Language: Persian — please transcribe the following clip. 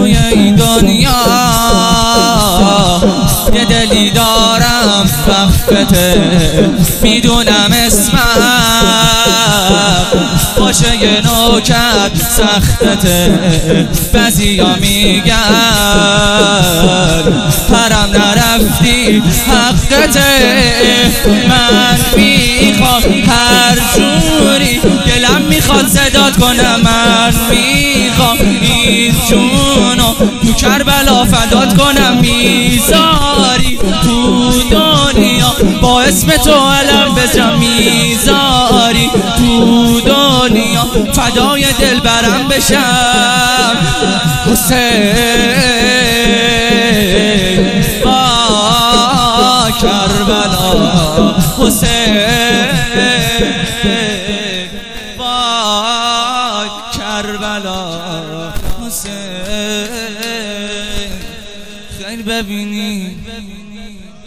توی این دنیا یه دلی دارم وقته میدونم اسمم باشه یه نوکت سختته بعضیا میگن پرم نرفتی حقته من میخوام هر جوری دلم میخواد صدات کنم من میخوام این جونو تو کربلا فدات کنم میذاری تو دنیا با اسم تو علم بزنم میذاری تو دنیا فدای دل برم بشم حسین با کربلا حسین با کربلا حسین خیر ببینی